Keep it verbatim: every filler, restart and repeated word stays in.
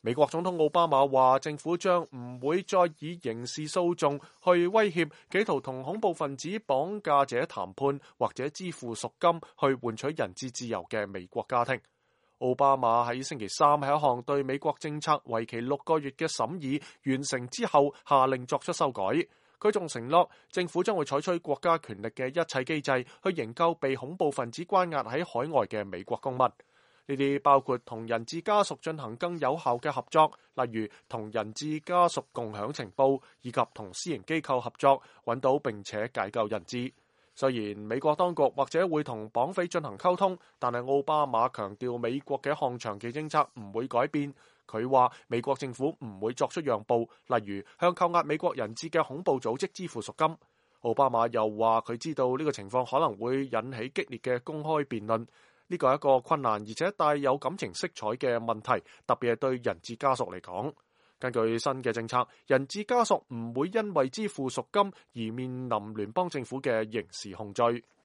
美國總統奧巴馬話，政府將唔會再以刑事訴訟去威脅企圖同恐怖分子綁架者談判或者支付贖金去換取人質自由嘅美國家庭。奧巴馬喺星期三喺一項對美國政策為期六個月嘅審議完成之後，下令作出修改。佢仲承諾，政府將會採取國家權力嘅一切機制去營救被恐怖分子關押喺海外嘅美國公民。呢啲包括同人質家屬進行更有效嘅合作，例如同人質家屬共享情報，以及同私營機構合作，揾到並且解救人質。雖然美國當局或者會同綁匪進行溝通，但係奧巴馬強調美國嘅一項長期政策唔會改變。佢話美國政府唔會作出讓步，例如向扣押美國人質嘅恐怖組織支付贖金。奧巴馬又話佢知道呢個情況可能會引起激烈嘅公開辯論。呢個係一個困難而且帶有感情色彩嘅問題，特別係對人質家屬嚟講。根據新嘅政策，人質家屬唔會因為支付贖金而面臨聯邦政府嘅刑事控罪。